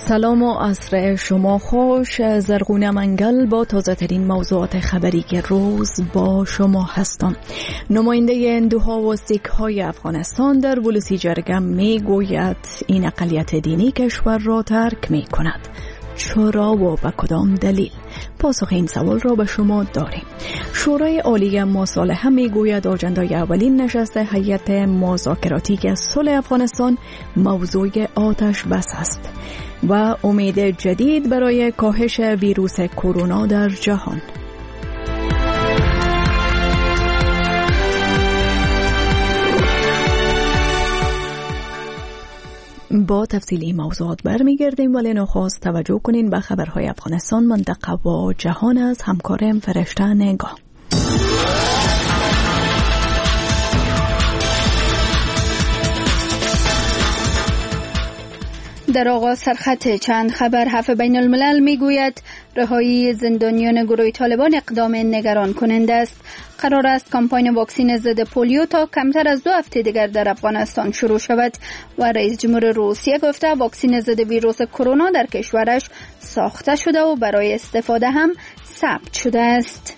سلام و عصر شما خوش. زرغونه منگل با تازه ترین موضوعات خبری که روز با شما هستم. نماینده اندوها و سیک های افغانستان در ولسی جرگه می گوید این اقلیت دینی کشور را ترک می کند. چرا و به کدام دلیل؟ پاسخ این سوال را به شما داریم. شورای عالی مصالحه می گوید آجندای اولین نشست هیئت مذاکراتی صلح افغانستان موضوع آتش بس است و امید جدید برای کاهش ویروس کرونا در جهان. با تفصیل این موضوعات برمیگردیم، ولی نخست توجه کنین به خبرهای افغانستان، منطقه و جهان از همکارم فرشته نگاه. در آغاز سرخط چند خبر. هفت بین الملل میگوید رهایی زندانیان گروه طالبان اقدام نگران کننده است. قرار است کمپاین واکسن ضد پولیو تا کمتر از 2 هفته دیگر در افغانستان شروع شود و رئیس جمهور روسیه گفته واکسن ضد ویروس کرونا در کشورش ساخته شده و برای استفاده هم ثبت شده است.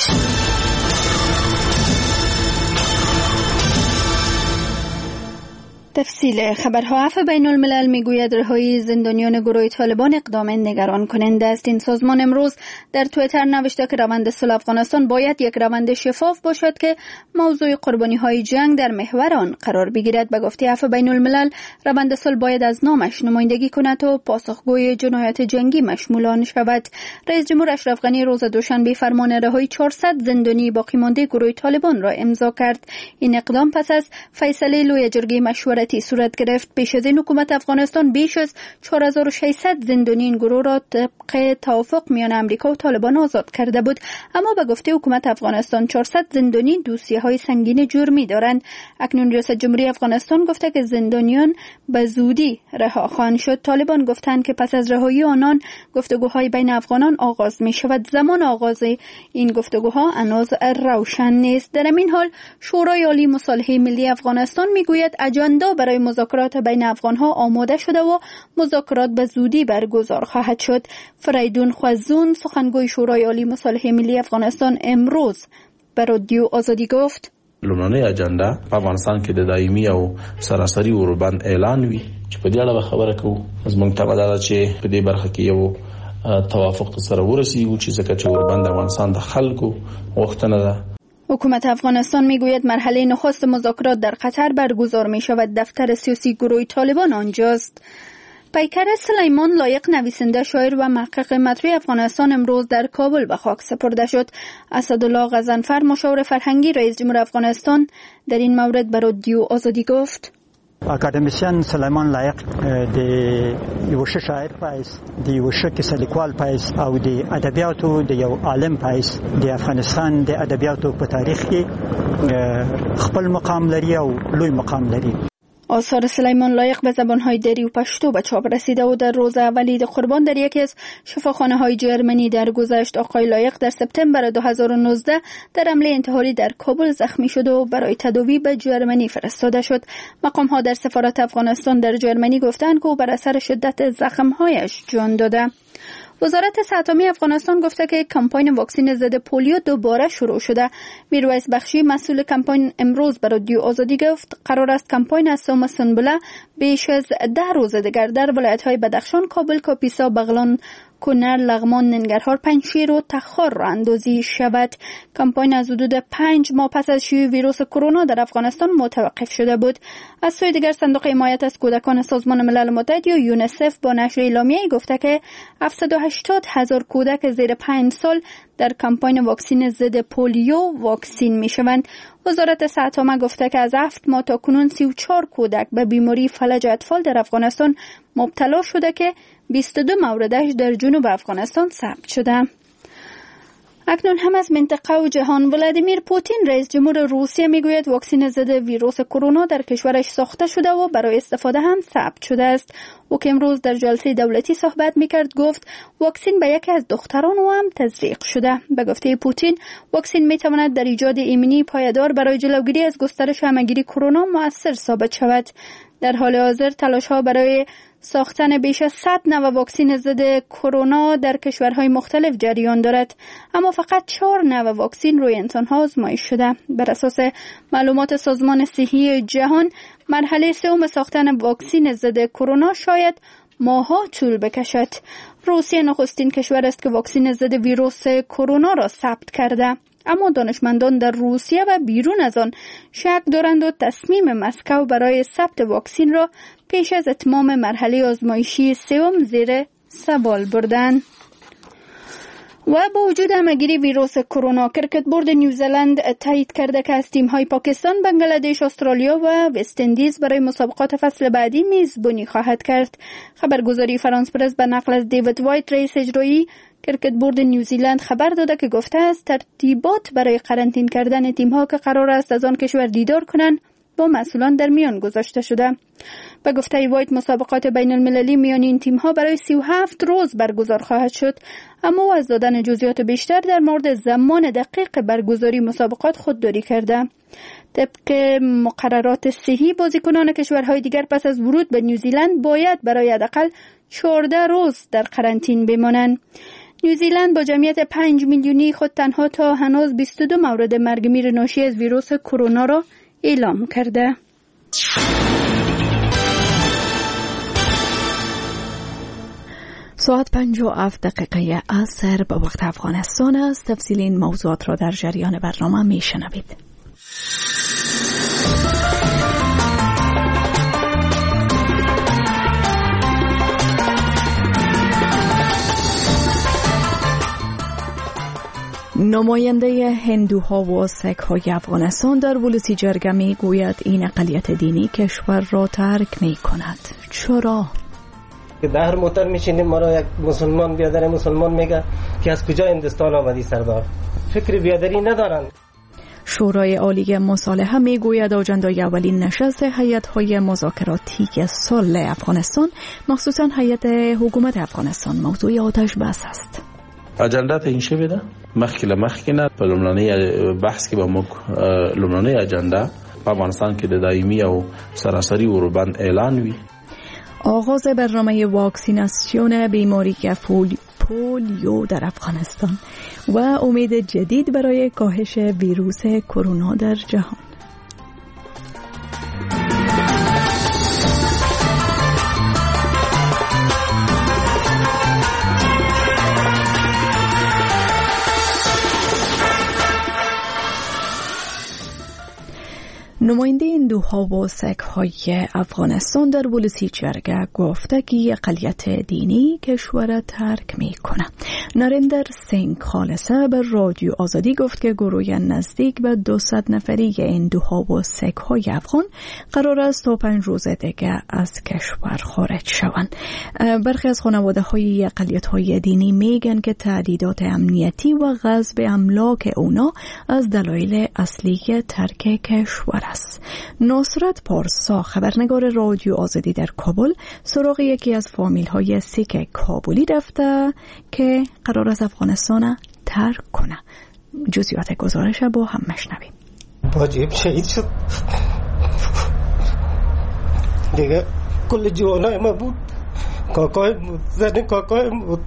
تفصیل خبرها. عفو بین الملل میگوید رهایی زندانیان گروه طالبان اقدام نگران کننده است. این سازمان امروز در توییتر نوشته که روند صلح افغانستان باید یک روند شفاف باشد که موضوع قربانی های جنگ در محور آن قرار بگیرد. به گفته عفو بین الملل روند صلح باید از نامش نمایندگی کند و پاسخگوی جنایات جنگی مشمول آن شود. رئیس جمهور اشرف غنی روز دوشنبه فرمان رهایی 400 زندانی باقی مانده گروه طالبان را امضا کرد. این اقدام پس از فیصله لوی جرگه مشورتی صورت گرفت. پیش از این حکومت افغانستان بیش از 4600 زندانی این گروه را طبق توافق میان امریکا و طالبان آزاد کرده بود، اما به گفته حکومت افغانستان 400 زندانی دوسیه‌های سنگین جرمی دارند. اکنون ریاست جمهوری افغانستان گفته که زندانیان به زودی رها خواهند شد. طالبان گفتند که پس از رهایی آنان گفتگوهای بین افغانان آغاز می شود. زمان آغاز این گفتگوها هنوز روشن نیست. در این حال شورای عالی مصالحه ملی افغانستان میگوید اجندا برای مذاکرات بین افغانها آماده شده و مذاکرات به زودی برگزار خواهد شد. فریدون خوزون سخنگوی شورای عالی مصالحه ملی افغانستان امروز به رادیو آزادی گفت لومړنۍ اجنډا په افغانستان کې د دایمي او سراسري اوربند اعلان وی چې په دې اړه خبره کوو. زموږ ته ودا چې په دې برخه کې یو توافق سره ورسیږو چې ځکه چې اوربند افغانستان د خلکو غوښتنه ده. حکومت افغانستان میگوید مرحله نخست مذاکرات در قطر برگزار می شود. دفتر سیاسی گروه طالبان آنجاست. پیکر سلیمان لایق نویسنده، شاعر و محقق مطرح افغانستان امروز در کابل به خاک سپرده شد. اسدالله غضنفر مشاور فرهنگی رئیس جمهور افغانستان در این مورد به رادیو آزادی گفت اکادمیسین سلیمان لایق د یو شاعر پایس د یو کیسه لیکوال پایس او د ادبیاتو د یو عالم پایس د افغانستان د ادبیاتو په تاریخ کې خپل مقام لري او لوی مقام لري. آثار سلیمان لایق به زبان‌های دری و پشتو به چاپ رسیده و در روز اولی عید قربان در یکی از شفاخانه‌های جرمنی درگذشت. آقای لایق در سپتامبر 2019 در حمله انتحاری در کابل زخمی شد و برای تداوی به جرمنی فرستاده شد. مقام‌ها در سفارت افغانستان در جرمنی گفتند که او بر اثر شدت زخم‌هایش جان داده. وزارت صحت عامه افغانستان گفته که کمپاین واکسن ضد پولیو دوباره شروع شده. میرویس بخشی مسئول کمپاین امروز به رادیو آزادی گفت قرار است کمپاین از سوم سنبله بیش از 10 روز دیگر در ولایت‌های بدخشان، کابل، کاپیسا، بغلان، کنر، لغمان، ننگرهار، پنجشیر و تخار را اندازی شود. کمپاین از حدود 5 ماه پس از شیوع ویروس کرونا در افغانستان متوقف شده بود. از سوی دیگر صندوق حمایت از کودکان سازمان ملل متحد یا یونیسف با نشر اعلامیه‌ای گفته که 780,000 کودک زیر 5 سال در کمپاین واکسن ضد پولیو واکسین می‌شوند. وزارت صحت عامه گفته که از 7 ماه تا کنون 34 کودک به بیماری فلج اطفال در افغانستان مبتلا شده که 22 موردش در جنوب افغانستان ثبت شده. اکنون هم از منطقه و جهان. ولادیمیر پوتین رئیس جمهور روسیه میگوید واکسن ضد ویروس کرونا در کشورش ساخته شده و برای استفاده هم ثبت شده است. او که امروز در جلسه دولتی صحبت میکرد گفت واکسن به یکی از دختران او هم تزریق شده. به گفته پوتین واکسن میتواند در ایجاد ایمنی پایدار برای جلوگیری از گسترش همهگیری کرونا مؤثر ثابت شود. در حال حاضر تلاش ها برای ساختن بیش از 100 نوع واکسن ضد کرونا در کشورهای مختلف جریان دارد، اما فقط 4 نوع واکسن روی انسان‌ها آزمایش شده. بر اساس معلومات سازمان صحی جهان، مرحله سوم ساختن واکسن ضد کرونا شاید ماه‌ها طول بکشد. روسیه نخستین کشور است که واکسن ضد ویروس کرونا را ثبت کرده، اما دانشمندان در روسیه و بیرون از آن شک دارند و تصمیم مسکو برای ثبت واکسن را پیش از اتمام مرحله آزمایشی سوم زیر سوال بردند. و با وجود همه‌گیری ویروس کرونا، کرکت بورد نیوزلند تایید کرده که از تیم‌های پاکستان، بنگلادش، استرالیا و وست اندیز برای مسابقات فصل بعدی میزبانی خواهد کرد. خبرگزاری فرانس پرس به نقل از دیوید وایت، رئیس اجرایی کرکت بورد نیوزیلند، خبر داده که گفته است ترتیبات برای قرنطینه کردن تیم‌ها که قرار است از آن کشور دیدار کنند با مسئولان در میان گذاشته شده. به گفته وایت، مسابقات بین المللی میان این تیم‌ها برای 37 روز برگزار خواهد شد، اما او از دادن جزئیات بیشتر در مورد زمان دقیق برگزاری مسابقات خودداری کرده. طبق مقررات صحی، بازیکنان کشورهای دیگر پس از ورود به نیوزیلند باید برای حداقل 14 روز در قرنطینه بمانند. نیوزیلند با جمعیت 5 میلیونی خود تنها تا هنوز 22 مورد مرگ میر ناشی از ویروس کرونا را اعلام کرده. ساعت 57 عصر به وقت افغانستان است. تفصیل این موضوعات را در جریان برنامه میشنوید. نماینده هندوها و سیک‌های افغانستان در ولسی جرگه می گوید این اقلیت دینی کشور را ترک می کند. چرا؟ در هر موتر میشینیم ما را یک مسلمان بیادر مسلمان میگه که از کجا هندوستان آمدی سردار. فکر بیادری ندارن. شورای عالی مصالحه می گوید آجندای اولین نشست هیئت‌های مذاکراتی سال افغانستان، مخصوصا هیئت حکومت افغانستان، موضوع آتش بس است. اجنډا ته انشي ودا مخکې نه په لومړنۍ بحث کې به موږ لومړنۍ اجنډا په افغانستان کې د دایمي او سراسری اوربند اعلان وی. آغاز برنامه واکسیناسیون بیماری پولیو در افغانستان و امید جدید برای کاهش ویروس کرونا در جهان. نماینده هندوها و سیک‌های افغانستان در ولسی جرگه گفته که اقلیت دینی کشور ترک می‌کند. نریندر سینگ خالصه به رادیو آزادی گفت که گروه نزدیک به 200 نفری هندوها و سیک‌های افغان قرار است تا 5 روز دیگر از کشور خارج شوند. برخی از خانواده‌های اقلیت‌های دینی میگن که تهدیدات امنیتی و غصب املاک اونا از دلایل اصلی ترک کشور است. نصرت پارسا، خبرنگار رادیو آزادی در کابل، سراغ یکی از فامیل‌های سیک کابلی رفته که قرار است افغانستان ترک کنه. جزئیات گزارش با هم مشنویم. باجیم شهید شد دیگه. کل جوانای ما بود، کاکای بود.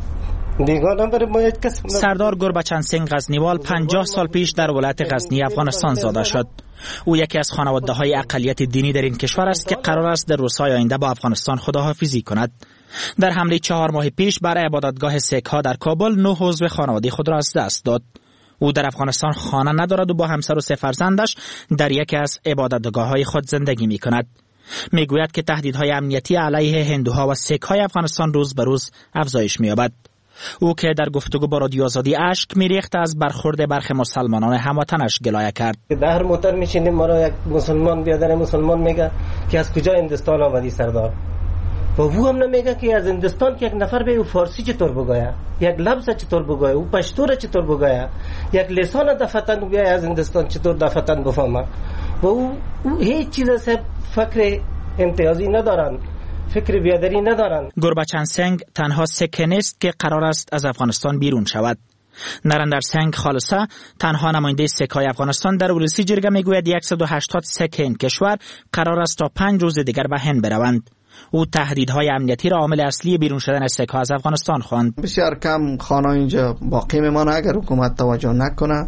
سردار گربچن سینگ غزنیوال 50 سال پیش در ولایت غزنی افغانستان زاده شد. او یکی از خانواده‌های اقلیت دینی در این کشور است که قرار است در روزهای آینده با افغانستان خداحافظی کند. در حمله 4 ماه پیش بر عبادتگاه سیک‌ها در کابل 9 عضو خانواده خود را از دست داد. او در افغانستان خانه ندارد و با همسر و 3 فرزندش در یکی از عبادتگاه‌های خود زندگی می‌کند. میگوید که تهدیدهای امنیتی علیه هندوها و سیک‌های افغانستان روز به روز افزایش می‌یابد. او که در گفتگو با رادیو آزادی اشک میریخت از برخورد برخی مسلمانان هموطنش گلایه کرد. در هر موتر میشینیم ما را یک مسلمان بیادر مسلمان میگه که از کجا هندوستان آمدی سردار. و او هم نمیگه که از هندوستان که یک نفر به او فارسی چطور بگوید، یک لفظ چطور بگوید، او پشتو را چطور بگوید، یک لسان دفتن بیای از هندوستان چطور دفتن بفهمه. و او هیچ چیز از فکر امتیازی ندارن، فکر بیادری ندارن. گربچن سینگ تنها سیک نیست که قرار است از افغانستان بیرون شود. نریندر سینگ خالصه، تنها نماینده سیک‌های افغانستان در ولسی جرگه میگوید 180 سیک این کشور قرار است تا 5 روز دیگر به هند بروند. او تهدیدهای امنیتی را عامل اصلی بیرون شدن سک‌ها از افغانستان خواند. بسیار کم خانه اینجا باقی میمانه اگر حکومت توجه نکنه.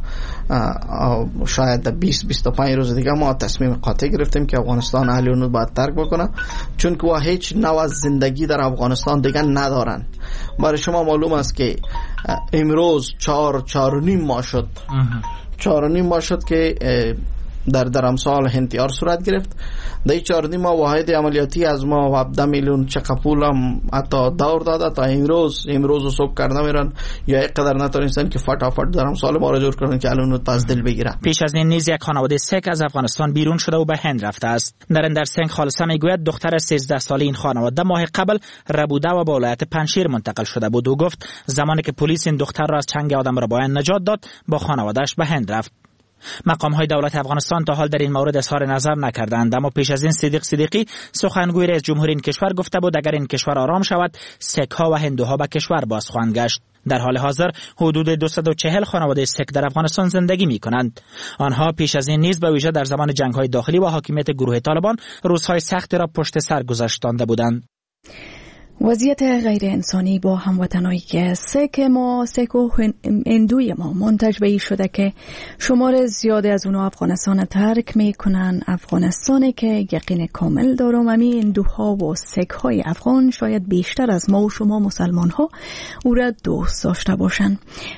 شاید 20-25 روز دیگه ما تصمیم قاطع گرفتیم که افغانستان اهل اون باید ترک بکنه، چون که هیچ نوع از زندگی در افغانستان دیگه ندارن. برای شما معلوم است که امروز 4.5 ماه شد 4.5 ماه شد که در امسال انتحار صورت گرفت. در 4.5 ماه واحد عملیاتی از ما 17 میلیون چقدر پول هم حتی دور داده تا امروز صبح کرده میرن یا اینقدر نتونستن که فटाफट در امسال ما را جور کنن که الان از دل بگیرن. پیش از این نیز یک خانواده سک از افغانستان بیرون شده و به هند رفته است. نریندر سنگ خالصه میگوید دختر 13 ساله این خانواده ماه قبل ربوده و به ولایت پنشیر منتقل شده بود و گفت زمانی که پلیس این دختر را از چنگ آدم ربایان نجات داد با خانواده‌اش به هند رفت. مقام‌های دولت افغانستان تا حال در این مورد اظهار نظر نکردند، اما پیش از این صدیقی سخنگوی رئیس جمهور این کشور گفته بود اگر این کشور آرام شود سک‌ها و هندوها به کشور باز خواهند گشت. در حال حاضر حدود 240 خانواده سک در افغانستان زندگی می‌کنند. آنها پیش از این نیز به ویژه در زمان جنگ‌های داخلی و حاکمیت گروه طالبان روزهای سختی را پشت سر گذاشتانده بودند. وضعیت غیر انسانی با هموطنایی که سک و هندوی ما منتج به این شده که شمار زیادی از اونها افغانستان ترک میکنن. افغانستانی که یقین کامل دارم همین هندوها و سک های افغان شاید بیشتر از ما و شما مسلمان ها او را دوست داشته باشن.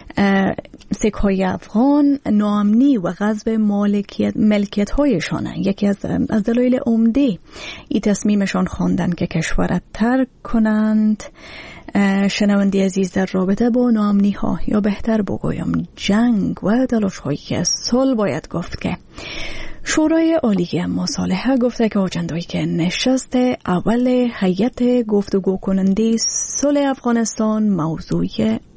سک های افغان ناامنی و غصب ملکیت هایشانه یکی از دلایل عمده این تصمیمشان خواندن که کشور ترک کنند. شنونده عزیز، در رابطه با ناامنی ها یا بهتر بگویم جنگ و تلاش هایی که صلح باید گفت که شورای عالی مصالحه گفته که آجنده‌ای که نشست اول هیئت گفتگو کننده صلح افغانستان موضوع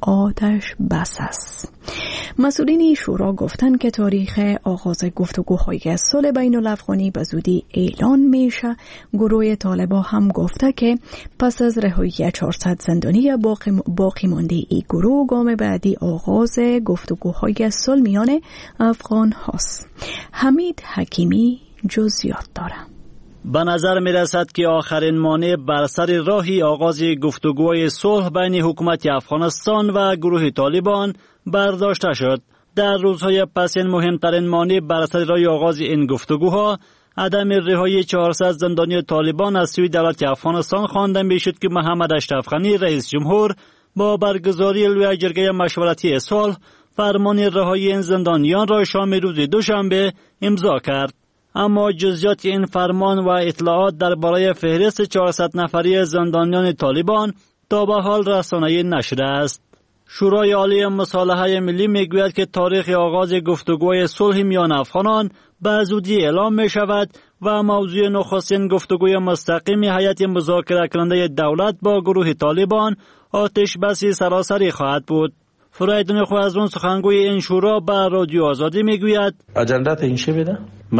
آتش بس است. مسئولین شورا گفتند که تاریخ آغاز گفتگوهای صلح بین الافغانی به زودی اعلان میشه. گروه طالبان هم گفته که پس از رهایی 400 زندانی باقی مانده ای گروه گام بعدی آغاز گفتگوهای صلح میان افغان هاست. حمید حکیمی جزئیات داره. به نظر می رسد که آخرین مانع بر سر راهی آغاز گفتگوهای صلح بین حکومت افغانستان و گروه طالبان برداشته شد. در روزهای پس این مهمترین مانع بر سر راه آغاز این گفتگوها عدم رهایی 400 زندانی طالبان از سوی دولت افغانستان خوانده می شد که محمد اشرف غنی رئیس جمهور با برگزاری لوی جرگه مشورتی صلح فرمان رهایی این زندانیان را شام روز دوشنبه امضا کرد. اما جزئیات این فرمان و اطلاعات درباره فهرست 400 نفری زندانیان طالبان تا به حال رسانه‌ای نشده است. شورای عالی مصالحه ملی میگوید که تاریخ آغاز گفتگوی صلح میان افغانان به زودی اعلام می شود و موضوع نخستین گفتگوی مستقیم هیئت مذاکره کننده دولت با گروه طالبان آتش بس سراسری خواهد بود. فرایدون خوازون سخنگوی این شورا به رادیو آزادی میگوید اجندا تعیین شده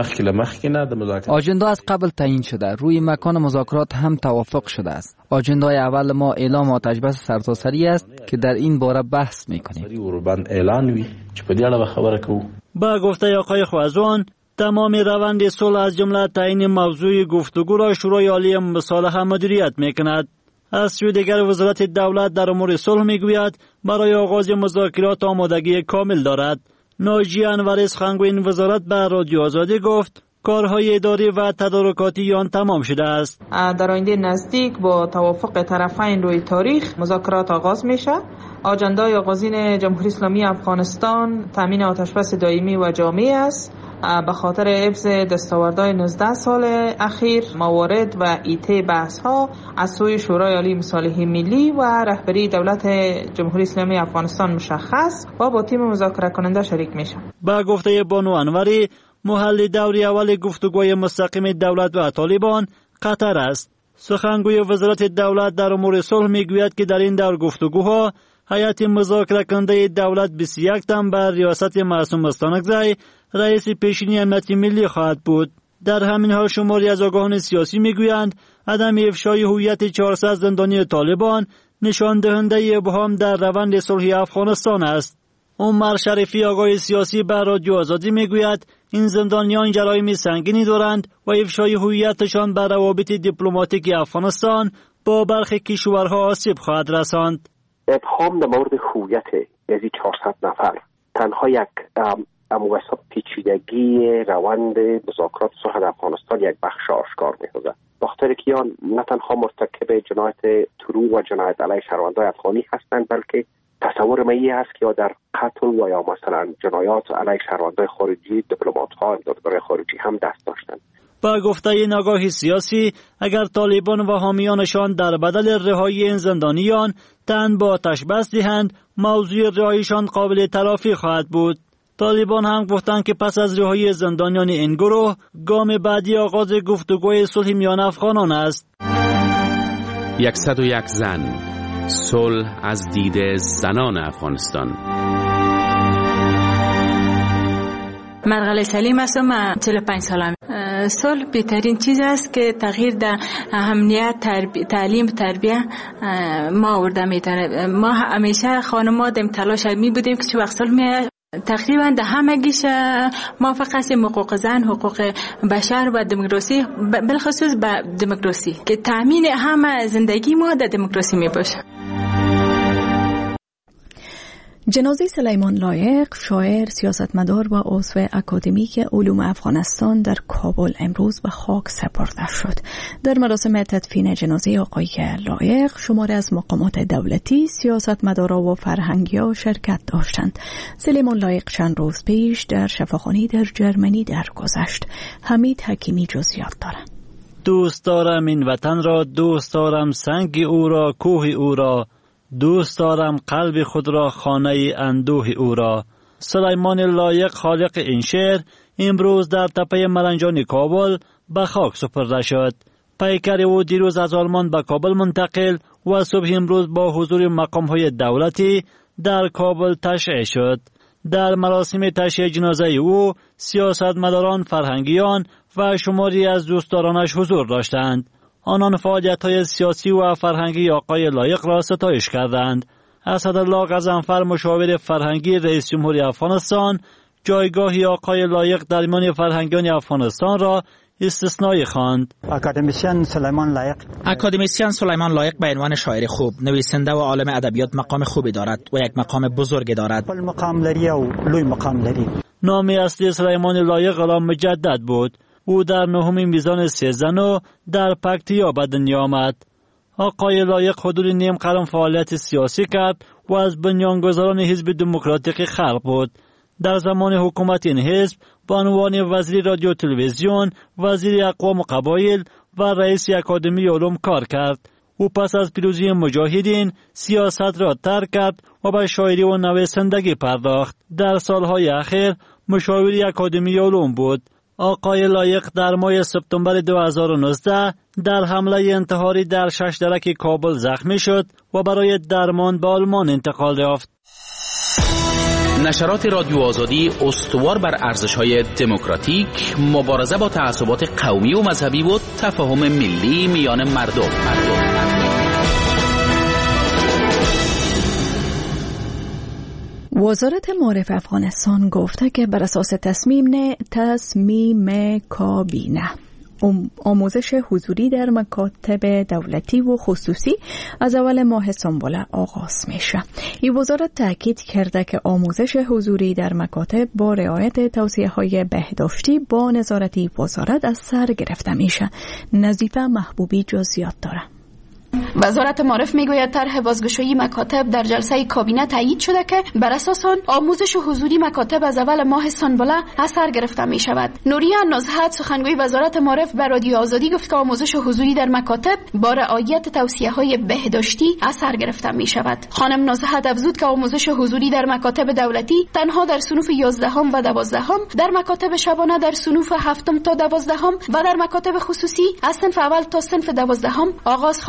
مخکې نه د مذاکرات آجندا از قبل تعیین شده، روی مکان مذاکرات هم توافق شده است. آجندای اول ما اعلام آتش بس سرتاسری است که در این باره بحث میکنیم. اوربان اعلان وی چې په دې اړه خبره کوو. با گفته آقای خوازون تمام روند صلح از جمله تعیین موضوع گفتگو را شورای عالی مصالحه مدیریت میکند. از سوی دیگر وزارت دولت در امور صلح میگوید برای آغاز مذاکرات آمادگی کامل دارد. ناجی انوری سخنگوی این وزارت به رادیو آزادی گفت کارهای اداری و تدارکاتی آن تمام شده است. در آینده نزدیک با توافق طرفین روی تاریخ مذاکرات آغاز میشه. آجندای آغازین جمهوری اسلامی افغانستان تامین آتشبس دائمی و جامع است. به خاطر حفظ دستاوردهای 19 سال اخیر موارد و ایته بحث ها از سوی شورای عالی مصالحه ملی و رهبری دولت جمهوری اسلامی افغانستان مشخص و با تیم مذاکره کننده شریک میشه. با گفته بانو انوری محل دوری اول گفتگوی مستقیم دولت و طالبان قطر است. سخنگوی وزارت دولت در امور صلح میگوید که در این دور گفتگوها هیئت مذاکره کننده دولت 21 تن بر ریاست معصوم استانکزی رئیس پیشینی امنیت ملی خواهد بود. در همین حال شماری از آگاهان سیاسی میگویند عدم افشای هویت 400 زندانی طالبان نشان دهنده ابهام در روند صلح افغانستان است. عمر شریفی آقای سیاسی به رادیو آزادی میگوید این زندانیان جرایم سنگینی دارند و افشای هویتشان به روابط دیپلماتیک افغانستان با برخی کشورها آسیب خواهد رساند. ابهام در مورد هویت از 400 نفر تنها یک وسط پیچیدگی روند مذاکرات صلح افغانستان یک بخش آشکار می‌سازد. بخاطر که آن نه تنها مرتکب جنایت طروح و جنایت علیه شهروندان افغانی هستند، بلکه تصور می است که یا در قتل و یا مثلا جنایات علیه شهروندان خارجی دیپلمات‌ها امدادگاران خارجی هم دست داشتند. با گفته نگاه سیاسی، اگر طالبان و حامیانشان در بدل رهایی این زندانیان تن با آتش بس دهند، موضوع رهاییشان قابل تلافی خواهد بود. طالبان هم گفتند که پس از رهایی زندانیان این گروه، گام بعدی آغاز گفتگوی صلح میان افغانان است. 101 زن، صلح از دید زنان افغانستان. مرغله سلیم هستم، من 45 سالم. صلح بهترین چیز است که تغییر در امنیت، تعلیم، تربیه ما آورده میتونه. ما همیشه خانم‌ها دم تلاش می بودیم که چه وقت صلح می تقریبا در همگیش موافق هستیم. حقوق زن، حقوق بشر و دموکراسی، بالخصوص به دموکراسی که تامین همه زندگی ما در دموکراسی می باشه. جنازه سلیمان لایق، شاعر، سیاستمدار و عضو اکادمیک علوم افغانستان در کابل امروز به خاک سپرده شد. در مراسم تدفین جنازه آقای لایق شماری از مقامات دولتی، سیاستمدارا و فرهنگی‌ها شرکت داشتند. سلیمان لایق چند روز پیش در شفاخانه در جرمنی درگذشت. حمید حکیمی جزئیات دارد. دوست دارم این وطن را، دوست دارم سنگ او را، کوه او را، دوست دارم قلب خود را، خانه اندوه او را. سلیمان لایق خالق این شعر امروز در تپه مرنجان کابل به خاک سپرده شد. پیکر او دیروز از آلمان به کابل منتقل و صبح امروز با حضور مقام‌های دولتی در کابل تشییع شد. در مراسم تشییع جنازه او سیاستمداران، فرهنگیان و شماری از دوستدارانش حضور داشتند. آنان فعالیت‌های سیاسی و فرهنگی آقای لایق را ستایش کردند. اسدالله غضنفر، مشاور فرهنگی رئیس جمهوری افغانستان، جایگاهی آقای لایق در میان فرهنگیان افغانستان را استثنایی خواند. اکادمیسیان سلیمان لایق به عنوان شاعر خوب، نویسنده و عالم ادبیات مقام خوبی دارد و یک مقام بزرگ دارد. نام اصلی سلیمان لایق غلام مجدد بود. او در 9 میزان 3 زن در پکتیا به دنیا آمد. آقای لایق حدود نیم قرن فعالیت سیاسی کرد و از بنیانگذاران حزب دموکراتیک خلق بود. در زمان حکومت این حزب به عنوان وزیر رادیو تلویزیون، وزیر اقوام و قبایل و رئیس اکادمی علوم کار کرد. او پس از پیروزی مجاهدین سیاست را ترک کرد و به شاعری و نویسندگی پرداخت. در سالهای اخیر مشاور اکادمی علوم بود. آقای لایق در ماه سپتامبر 2019 در حمله انتحاری در 6 درک کابل زخمی شد و برای درمان به آلمان انتقال یافت. نشرات رادیو آزادی استوار بر ارزش‌های دموکراتیک، مبارزه با تعصبات قومی و مذهبی و تفاهم ملی میان مردم. وزارت معارف افغانستان گفته که بر اساس تصمیم کابینه آموزش حضوری در مکاتب دولتی و خصوصی از اول ماه سنبله آغاز میشه. این وزارت تاکید کرده که آموزش حضوری در مکاتب با رعایت توصیه‌های بهداشتی با نظارتی وزارت از سر گرفته میشه. نظیفه محبوبی جزئیات داره. وزارت معارف میگوید طرح بازگشایی مکاتب در جلسه کابینه تایید شده که بر اساس آن آموزش حضوری مکاتب از اول ماه سنبله از سر گرفته می شود. نوریه نزهت سخنگوی وزارت معارف به رادیو آزادی گفت که آموزش حضوری در مکاتب با رعایت توصیه‌های بهداشتی از سر گرفته می شود. خانم نزهت افزود که آموزش حضوری در مکاتب دولتی تنها در صنوف 11 و 12، در مکاتب شبانه در صنوف 7 تا 12 و در مکاتب خصوصی از صنف اول تا صنف 12 آغاز خواهد شد.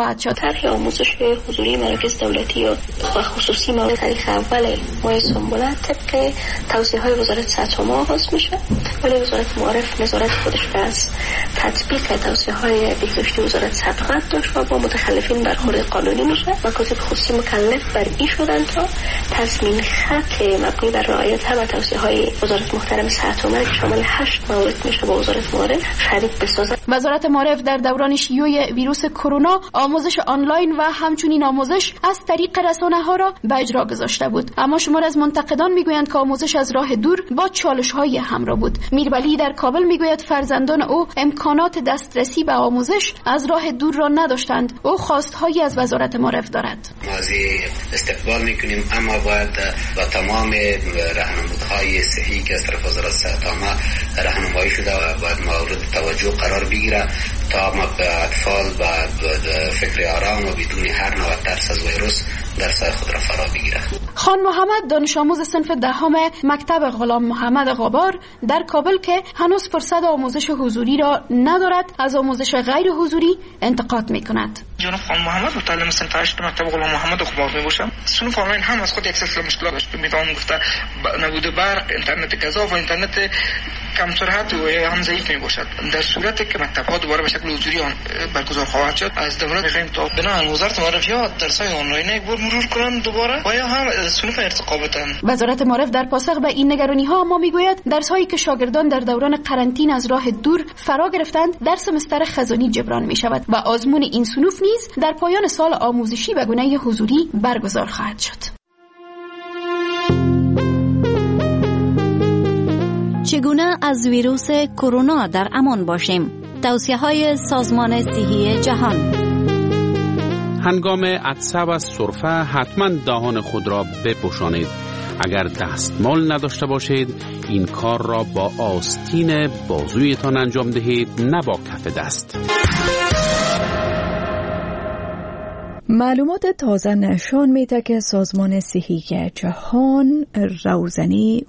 طرح آموزش حضوری مراکز دولتی و خصوصی مورد تاریخ اول ماه سنبله طبق توصیه‌های وزارت صحت ما آغاز میشه، ولی وزارت معارف نظارت خودش را از تطبیق توصیه‌های بهداشتی وزارت صحت خواهد داشت و با متخلفین برخورد قانونی میشه. مکاتب خصوصی مکلف بر این شدن تا تضمین خط مبنی بر رعایت همه توصیه‌های وزارت محترم صحت عامه که شامل 8 مورد میشه با وزارت معارف شریک بسازد. وزارت معارف در دوران شیوع ویروس کرونا آموزش آنلاین و همچنین آموزش از طریق رسانه‌ها را به اجرا گذاشته بود، اما شمار از منتقدان میگویند که آموزش از راه دور با چالش‌های همراه بود. میرولی در کابل میگوید فرزندان او امکانات دسترسی به آموزش از راه دور را نداشتند. او خواست‌هایی از وزارت معارف دارد. ما استقبال میکنیم، اما باید با تمام راهنمودهای صحیحی که از طرف وزارت صحت عامه راهنمایی شده و باید مورد توجه قرار بگیره تا اطفال با فکر آرام و بدون هر نوع ترس از ویروس درس‌های خود را فرا بگیره. خان محمد دانش آموز صنف دهم مکتب غلام محمد غابار در کابل که هنوز فرصت آموزش حضوری را ندارد از آموزش غیر حضوری انتقاد می‌کند. جناب خان محمد متعلم صنف 8 مکتب غلام محمد غابار میباشم. صنف آنلاین هم از خود یک سلسله مشکلات داشت. میتوانم گفته نبود برق، اینترنت گزا و اینترنت کم سرعت و هم ضعیف میباشد. در صورتی که مکتب‌ها دوباره به شکل حضوری برگزار خواهد شد، از دولت می‌خواهیم تا بنا وزارت معرفیات درس‌های آنلاین یک بار مرور کنند دوباره و یا هم صنف ارتقا بدن. وزارت معارف در پاسخ به این نگرانی‌ها ما میگوید درس‌هایی که شاگردان در دوران قرنطینه از راه دور فرا گرفتند در سمستر خزانی جبران می‌شود و آزمون این صنوف نیز در پایان سال آموزشی به گونه حضوری برگزار خواهد شد. چگونه از ویروس کرونا در امان باشیم؟ توصیه‌های سازمان صحی جهان. هنگام عطسه و سرفه حتما دهان خود را بپوشانید. اگر دستمال نداشته باشید این کار را با آستین بازویتان انجام دهید، نه با کف دست. معلومات تازه نشان میده که سازمان صحی جهان روزنه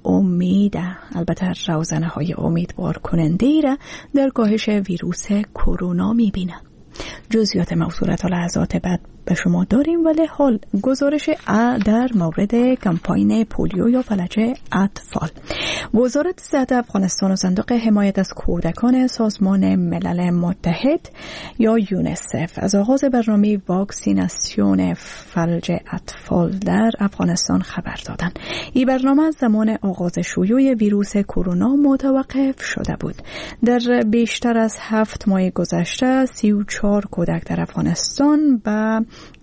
البته روزنه های امیدوار کننده را در کاهش ویروس کرونا میبینه. جزئیات موضوعات لحظات بعد به شما داریم، ولی حال گزارش در مورد کمپاین پولیو یا فلج اطفال. وزارت صحت افغانستان و صندوق حمایت از کودکان سازمان ملل متحد یا یونیسف از آغاز برنامه واکسیناسیون فلج اطفال در افغانستان خبر دادند. این برنامه از زمان آغاز شیوع ویروس کرونا متوقف شده بود. در بیشتر از 7 ماه گذشته 34 کودک در افغانستان به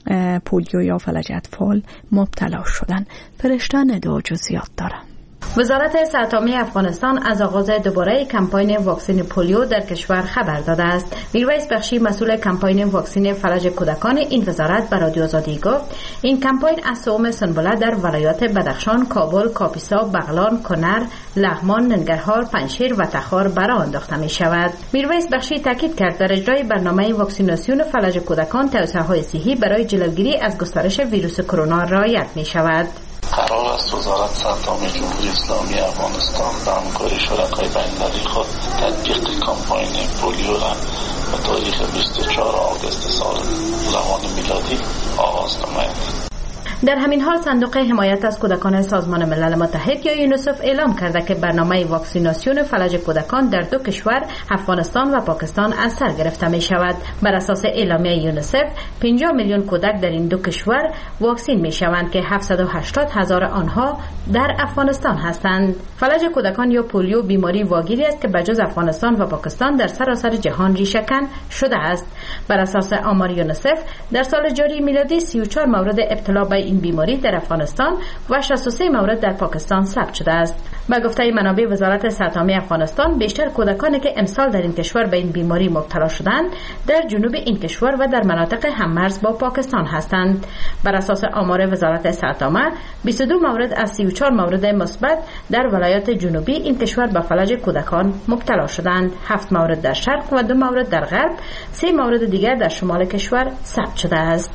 پولیو یا فلج اطفال مبتلا شدند. فرشته ندو جزئیات داره. وزارت صحت عامه افغانستان از آغاز دوباره کمپاین واکسن پولیو در کشور خبر داده است. میرویس بخشی مسئول کمپاین واکسن فلج کودکان این وزارت به رادیو آزادی گفت این کمپاین از سوم سنبله در ولایات بدخشان، کابل، کاپیسا، بغلان، کنر، لغمان، ننگرهار، پنجشیر و تخار برآ انداخته می شود. میرویس بخشی تاکید کرد در اجرای برنامه واکسیناسیون فلج کودکان توصیه‌های صحی برای جلوگیری از گسترش ویروس کرونا رعایت می شود. قرار است وزارت صحت عامه جمهوری اسلامی افغانستان به همکاری شرکای بین‌المللی خود تطبیق کمپاین پولیو را به تاریخ 24 آگوست سال زمان میلادی آغاز نماید. در همین حال صندوق حمایت از کودکان سازمان ملل متحد یا یونیسف اعلام کرده که برنامه واکسیناسیون فلج کودکان در دو کشور افغانستان و پاکستان از سر گرفته می شود. بر اساس اعلامیه یونیسف 50 میلیون کودک در این دو کشور واکسین می شوند که 780,000 آنها در افغانستان هستند. فلج کودکان یا پولیو بیماری واگیری است که بجز افغانستان و پاکستان در سراسر جهان ریشه‌کن شده است. بر اساس آمار یونیسف در سال جاری میلادی 34 مورد ابتلا به این بیماری در افغانستان و 63 مورد در پاکستان ثبت شده است. به گفته منابع وزارت صحت عامه افغانستان بیشتر کودکانی که امسال در این کشور به این بیماری مبتلا شدند در جنوب این کشور و در مناطق هممرز با پاکستان هستند. بر اساس آمار وزارت صحت عامه 22 مورد از 34 مورد مثبت در ولایات جنوبی این کشور به فلج کودکان مبتلا شدند. 7 مورد در شرق و 2 مورد در غرب، 3 مورد دیگر در شمال کشور ثبت شده است.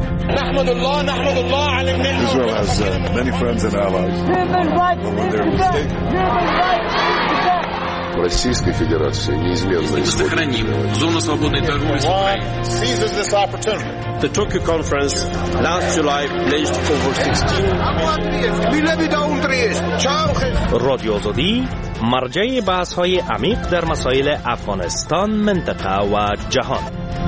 Israel has many friends and allies. When they're mistaken, в Российской Федерации неизменно сохраним зону свободной торговли с Украиной. The Tokyo Conference last July pledged over 16 رادیو آزادی مرجع بحث‌های عمیق در مسائل افغانستان، منطقه و جهان.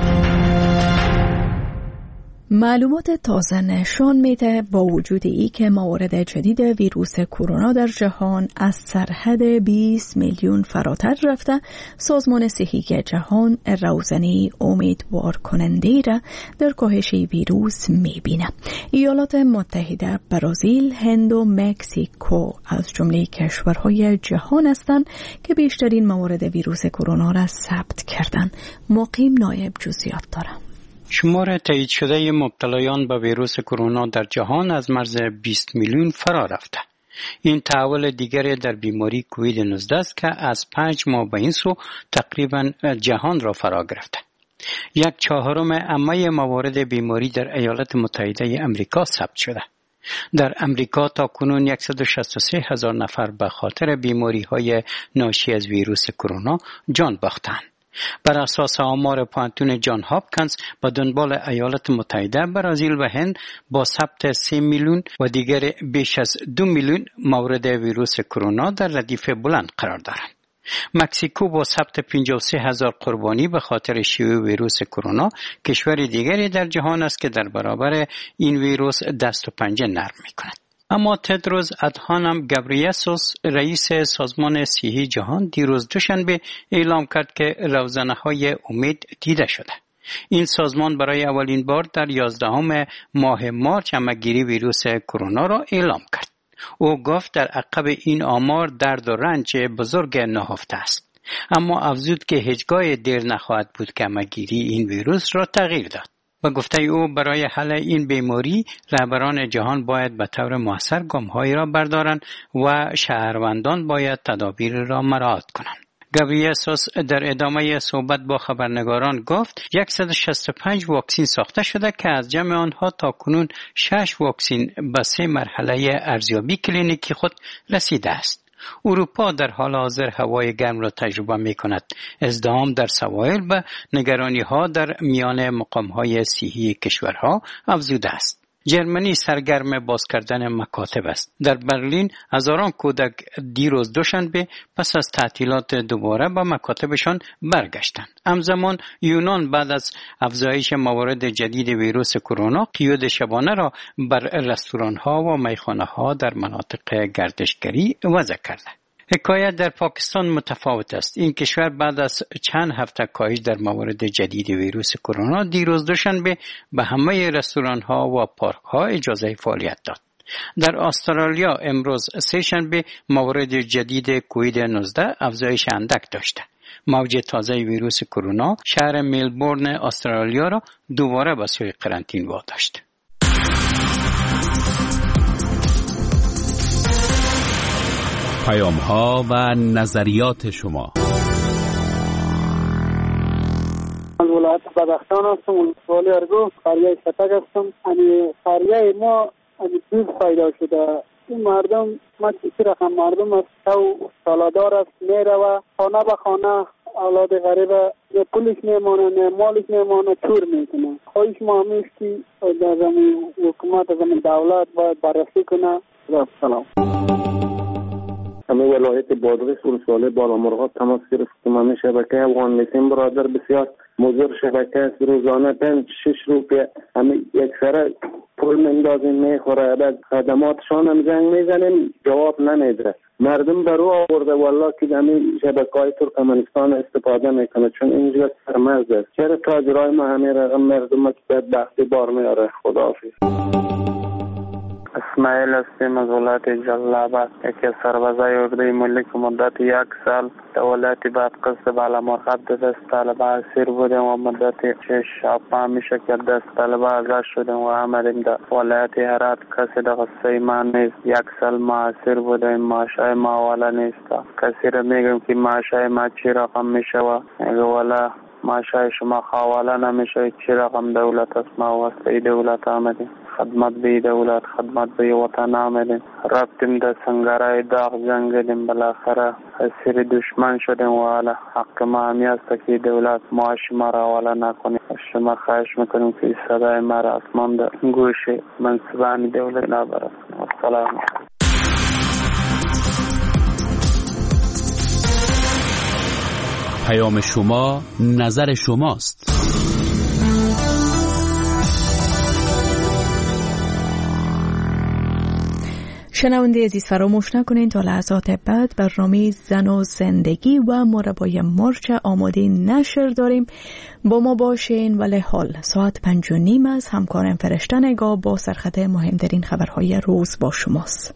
معلومات تازه نشان میده با وجود ای که موارد جدید ویروس کرونا در جهان از سرحد 20 میلیون فراتر رفته، سازمان صحی جهان روزنه امیدوار کننده را در کاهش ویروس میبینه. ایالات متحده، برزیل، هند و مکزیکو از جمله کشورهای جهان هستند که بیشترین موارد ویروس کرونا را ثبت کردند. مقیم نایب جزئیات دارد. شمار تایید شده مبتلایان به ویروس کرونا در جهان از مرز 20 میلیون فرا رفته. این تحول دیگری در بیماری کووید 19 است که از 5 ماه به این سو تقریبا جهان را فرا گرفته. 1/4 عمه موارد بیماری در ایالات متحده امریکا ثبت شده. در امریکا تا کنون 163,000 نفر به خاطر بیماری‌های ناشی از ویروس کرونا جان باختند. بر اساس آمار پانتون جان هاپکینز به دنبال ایالات متحده، برزیل و هند با ثبت 3 میلیون و دیگر بیش از 2 میلیون مورد ویروس کرونا در ردیف بلند قرار دارند. مکزیکو با ثبت 53,000 قربانی به خاطر شیوع ویروس کرونا کشور دیگری در جهان است که در برابر این ویروس دست و پنجه نرم می‌کند. اما تدروس ادهانم گبریسوس، رئیس سازمان صحی جهان، دیروز دوشنبه اعلام کرد که روزنه‌های امید دیده شده. این سازمان برای اولین بار در 11 ماه مارچ همه‌گیری ویروس کرونا را اعلام کرد. او گفت در عقب این آمار درد و رنج بزرگ نهفته است، اما افزود که هیچگاه دیر نخواهد بود که همه‌گیری این ویروس را تغییر داد. و گفته او برای حل این بیماری رهبران جهان باید به طور مؤثر گام‌هایی را بردارند و شهروندان باید تدابیر را مراعات کنند. گابریسوس در ادامه صحبت با خبرنگاران گفت 165 واکسن ساخته شده که از جمع آنها تا کنون 6 واکسن به 3 مرحله ارزیابی کلینیکی خود رسیده است. اروپا در حال حاضر هوای گرم را تجربه می کند. ازدحام در سواحل و نگرانی ها در میان مقام های صحی کشورها افزوده است. جرمنی سرگرم باز کردن مکاتب است. در برلین هزاران کودک دیروز دوشنبه پس از تعطیلات دوباره به مکاتبشان برگشتند. همزمان یونان بعد از افزایش موارد جدید ویروس کرونا قیود شبانه را بر رستوران ها و میخانه ها در مناطق گردشگری وضع کرده. حکایت در پاکستان متفاوت است. این کشور بعد از چند هفته کاهش در موارد جدید ویروس کرونا دیروز دوشنبه به همه رستوران ها و پارک ها اجازه فعالیت داد. در استرالیا امروز سه‌شنبه موارد جدید کووید 19 افزایش اندک داشته. موج تازه ویروس کرونا شهر ملبورن استرالیا را دوباره به سوی قرنطینه واداشت. پیام‌ها و نظریات شما. از ولایت بدخشان هستم، ولسوالی ارگو، قریه شتک هستم. قریه ما دوز پیدا شده. این مردم ما چی رقم مردم است تو سالادار است، میره و خانه به خانه اولاد غریب نه پولش میمانه نه مالش میمانه، چور میکنه. خواهش ما همیشه که در زمین حکومت زمین دولت باید بررسی کنه. سلام. همه ولایت بادغیس ولسوالی بالامرغاب تماس گرفتم. همه شبکه افغان میسیم برادر بسیار مضر شبکه است. روزانه 5-6 روپیه همه یک سره پول میندازیم میخوره. بعد خدماتشان هم زنگ میزنیم جواب نمیده. مردم برو آورده والله که همه شبکه های ترکمنستان استفاده میکنه چون اینجا سرمرز است. چرا تاجرای ما همه رقم مردم که بدبختی بار میاره. خداحافظ. اسماعیل هستیم از ولایت جلال‌آباد. یکی از سربازای اردوی ملی که مدت 1 سال در ولایت بادغیس بالامرغاب دست طالبان اسیر بودیم و مدت 6 میشه که دست طالبان آزاد شدیم و آمدیم در ولایت هرات. کسی در قصه ما نیست. 1 سال ما اسیر بودیم. معاشای ما والا نیست. کسی را میگم که معاشای ما چی رقم میشه و میگه والا معاشای شما خوالا نمیشه. چی رقم دولت است؟ ما واسطه دولت آمدیم. خدمت به دولت، خدمت به وطن آمدیم. رفتیم در سنگرهای داغ جنگیدیم، بالاخره اسیر دشمن شدیم و حالا حق ما همی است که دولت معاش ما را حواله نکنه. شما خواهش میکنیم که صدای ما را اسمان در گوش منصبان دولت نبرد. السلام. پیام شما، نظر شماست. شنونده عزیز، فراموش نکنید تا لحظات بعد برنامه زن و زندگی و مربای مرچ آماده نشر داریم. با ما باشین. ولی حال ساعت 5:30 از همکارم فرشته نگاه با سرخط مهمترین خبرهای روز با شماست.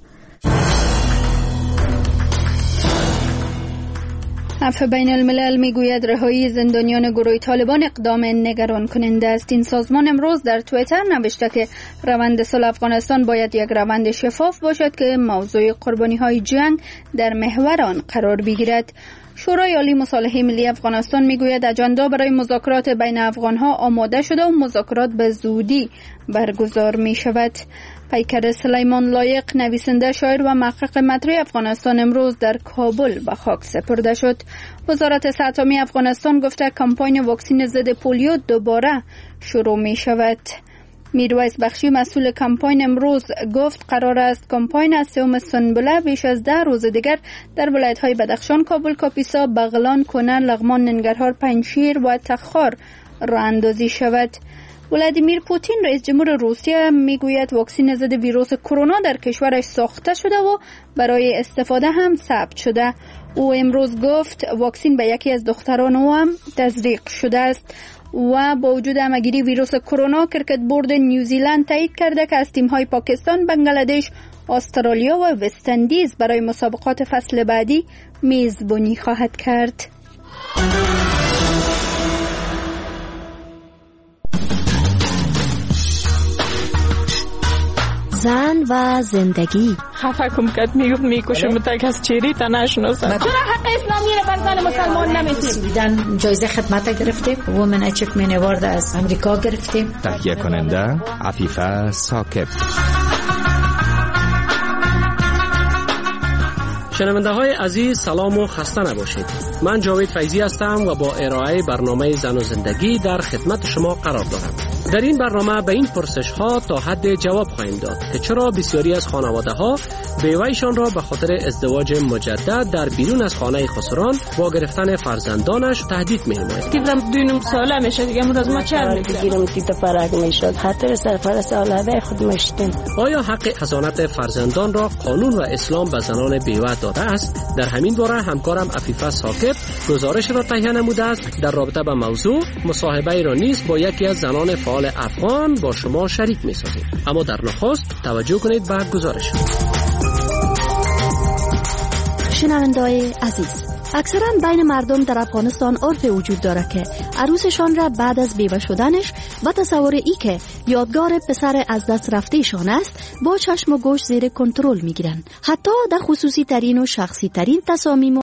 عفو بین الملل میگوید رهایی زندانیان گروه طالبان اقدام نگران کننده است. این سازمان امروز در توییتر نوشته که روند صلح افغانستان باید یک روند شفاف باشد که موضوع قربانی های جنگ در محور آن قرار بگیرد. شورای عالی مصالحه ملی افغانستان میگوید اجندا برای مذاکرات بین افغانها آماده شده و مذاکرات به زودی برگزار می شود. پیکر سلیمان لایق، نویسنده، شاعر و محقق مطرح افغانستان، امروز در کابل به خاک سپرده شد. وزارت صحت عامه افغانستان گفته کمپاین واکسن ضد پولیو دوباره شروع می شود. میرویس بخشی مسئول کمپاین امروز گفت قرار است کمپاین از سوم سنبله بیش از 10 روز دیگر در ولایت‌های بدخشان، کابل، کاپیسا، بغلان، کنر، لغمان، ننگرهار، پنجشیر و تخار راه اندازی شود. ولادیمیر پوتین رئیس جمهور روسیه میگوید واکسن ضد ویروس کرونا در کشورش ساخته شده و برای استفاده هم ثبت شده. او امروز گفت واکسن به یکی از دختران او هم تزریق شده است. و با وجود همگیری ویروس کرونا، کرکت بورد نیوزیلند تایید کرده که از تیم‌های پاکستان، بنگلادش، استرالیا و وست اندیز برای مسابقات فصل بعدی میزبانی خواهد کرد. زن و زندگی. خفه کم کد میکشم تا کس چیری تا نشناسم. چرا حق اسلامی رو بر زن مسلمان نمیدیم؟ دیدن جایزه خدمت گرفتیم، وومن اچیومنت اوارد از امریکا گرفتیم. تهیه کننده عفیفه ثاقب. شنونده های عزیز، سلام و خسته نباشید. من جاوید فیضی هستم و با ارائه برنامه زن و زندگی در خدمت شما قرار دارم. در این برنامه به این پرسش ها تا حد جواب خواهیم داد که چرا بسیاری از خانواده ها بیوه‌شان را به خاطر ازدواج مجدد در بیرون از خانه خسران با گرفتن فرزندانش تهدید می‌نماید. دیدم دونم ساله میشه دیگه امروز از ما چند میگیرم تیتا فرق میشد خاطر سرپرست اولاد خود مشتیم. آیا حق حضانت فرزندان را قانون و اسلام به زنان بیوه داده است؟ در همین باره همکارم عفیفه ثاقب گزارش را تهیه نموده است. در رابطه با موضوع مصاحبه را نیز با یکی از زنان فعال افغان با شما شریک می‌سازیم. اما در نخست توجه کنید به گزارش. شنونده‌های عزیز، اکثرا بین مردم در افغانستان عرف وجود دارد که عروسشان را بعد از بیوه شدنش با تصور ای که یادگار پسر از دست رفتهشان است با چشم و گوش زیر کنترل میگیرند. حتی در خصوصی ترین و شخصی ترین تصامیم